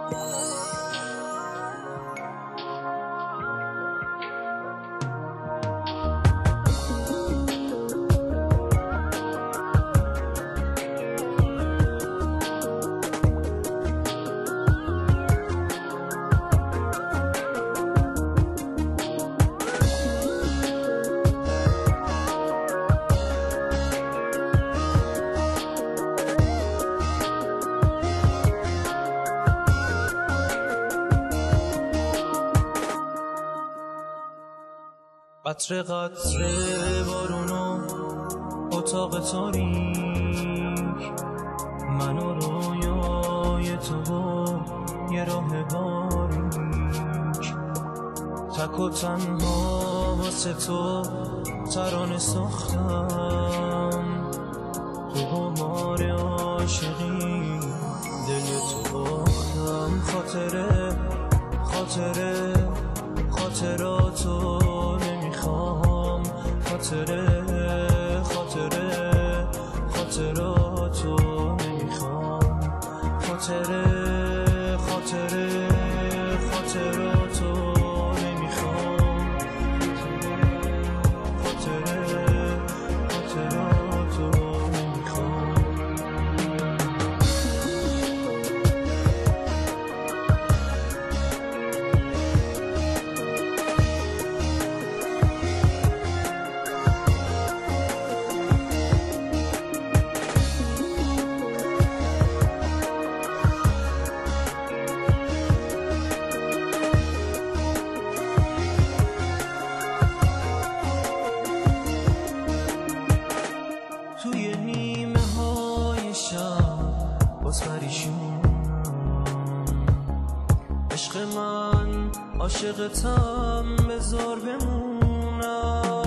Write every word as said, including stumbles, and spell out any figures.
قطره قطره بارونو اتاق تاریک، من و رویای تو و یه راه باریک، تک و تنها واسه تو ترانه ساختم، تو غبار عاشقی دل تو باختم. خاطره خاطره خاطراتو نمیخوام، خاطره خاطره خاطراتو نمیخوام، خاطره خاطره خاطراتو نمیخوام، خاطره خاطراتو نمیخوام. توی نیمه های شب باز پریشون، عشق من عاشقتم بذار بمونم.